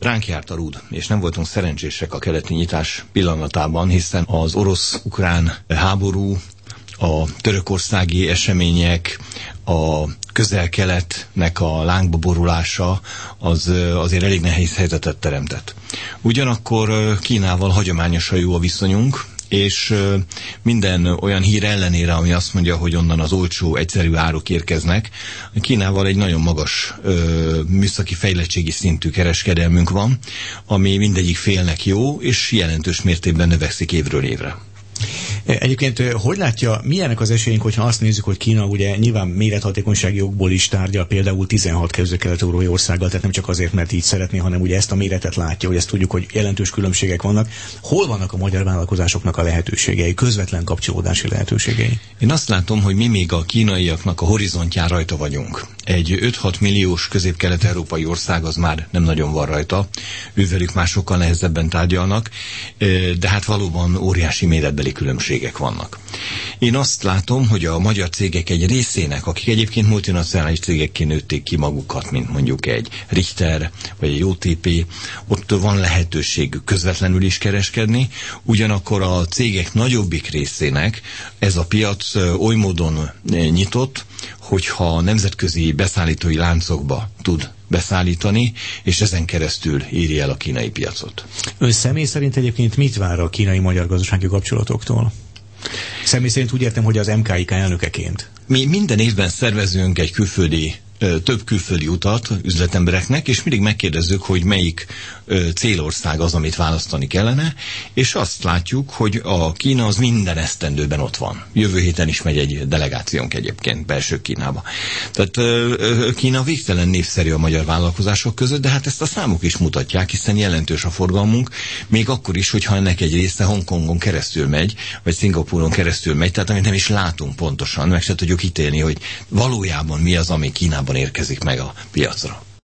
Ránk járt a rúd, és nem voltunk szerencsések a keleti nyitás pillanatában, hiszen az orosz-ukrán háború, a törökországi események, a közel-keletnek a lángba borulása az azért elég nehéz helyzetet teremtett. Ugyanakkor Kínával hagyományosan jó a viszonyunk, és minden olyan hír ellenére, ami azt mondja, hogy onnan az olcsó, egyszerű áruk érkeznek, Kínával egy nagyon magas műszaki fejlettségi szintű kereskedelmünk van, ami mindegyik félnek jó, és jelentős mértékben növekszik évről évre. Egyébként hogy látja, milyenek az esélyünk, hogyha azt nézzük, hogy Kína ugye nyilván mérethatékonysági okból is tárgyal például 16 kelet-európai országgal, tehát nem csak azért, mert így szeretné, hanem ugye ezt a méretet látja, hogy ezt tudjuk, hogy jelentős különbségek vannak. Hol vannak a magyar vállalkozásoknak a lehetőségei, közvetlen kapcsolódási lehetőségei? Én azt látom, hogy mi még a kínaiaknak a horizontján rajta vagyunk. Egy 5-6 milliós közép-kelet-európai ország az már nem nagyon van rajta, ővelük már sokkal nehezebben tárgyalnak, de hát valóban óriási méretbeli különbségek vannak. Én azt látom, hogy a magyar cégek egy részének, akik egyébként multinacionális cégekként nőtték ki magukat, mint mondjuk egy Richter vagy egy OTP, ott van lehetőségük közvetlenül is kereskedni, ugyanakkor a cégek nagyobbik részének ez a piac oly módon nyitott, hogyha nemzetközi beszállítói láncokba tud beszállítani, és ezen keresztül éri el a kínai piacot. Ön személy szerint egyébként mit vár a kínai-magyar gazdasági kapcsolatoktól? Személy szerint úgy értem, hogy az MKIK elnökeként. Mi minden évben szervezünk egy több külföldi utat üzletembereknek, és mindig megkérdezzük, hogy melyik célország az, amit választani kellene, és azt látjuk, hogy a Kína az minden esztendőben ott van. Jövő héten is megy egy delegációnk egyébként belső Kínába. Tehát Kína végtelen népszerű a magyar vállalkozások között, de hát ezt a számok is mutatják, hiszen jelentős a forgalmunk, még akkor is, hogyha ennek egy része Hongkongon keresztül megy, vagy Szingapúron keresztül megy, tehát amit nem is látunk pontosan, meg se tudjuk ítélni, hogy valójában mi az, ami Kínában érkezik meg a piacra.